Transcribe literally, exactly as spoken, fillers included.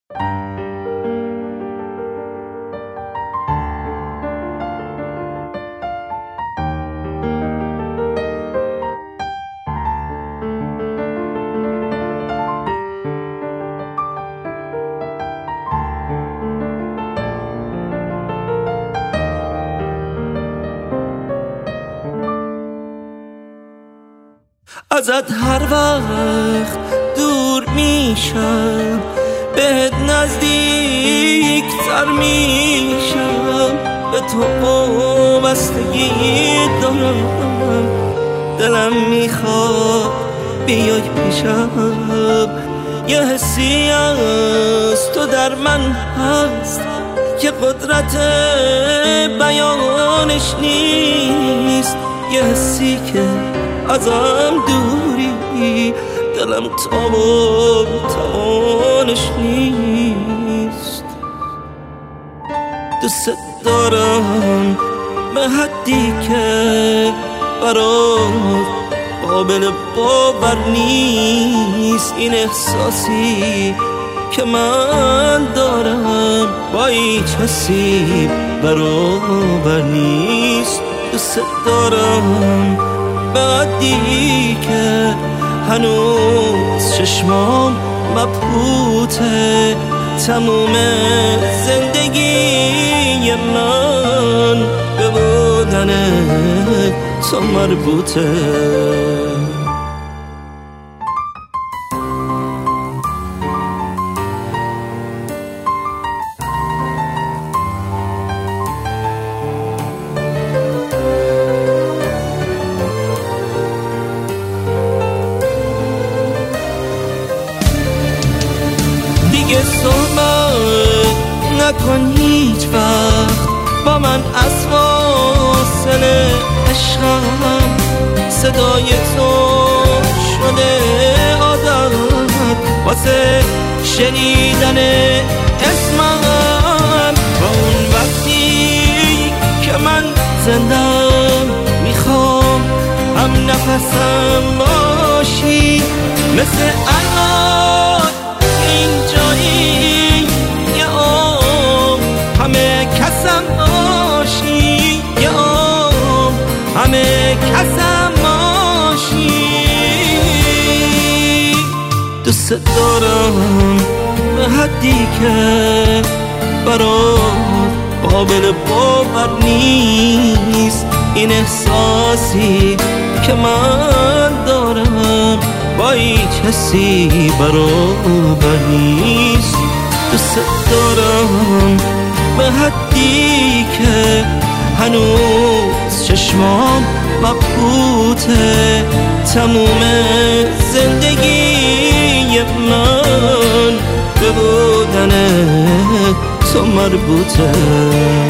ازت هر وقت دور میشم بهت نزدیک تر میشم، به تو وابستگی دارم، دلم میخواد بیای پیشم. یه حسی از تو در من هست که قدرت بیانش نیست، یه حسی که ازم دوری دلم تاب و توانش نیست. دوست دارم به حدی که برات قابل باور نیست، این احساسی که من دارم با هیچ کسی برابر نیست. دوست دارم به حدی که هنوز چشمام مبهوته، تموم زندگی من به بودن تو مربوطه. دیگه صحبت نکن هیچ وقت با من از فاصله عشقم، صدای تو شده عادت واسه شنیدن اسمم. با اون وقتی که من زندم میخوام هم نفسم باشی، مثل الان اینجایی یه عمر همه کسم باشی، یه عمر همه کسم باشی. دوست دارم به حدی که برات قابل باور نیست، این احساسی که من دارم با هیچ کسی برابر نیست. دوست دارم به حدی که هنوز چشمام مبهوته، تموم زندگی من به بودن تو مربوطه.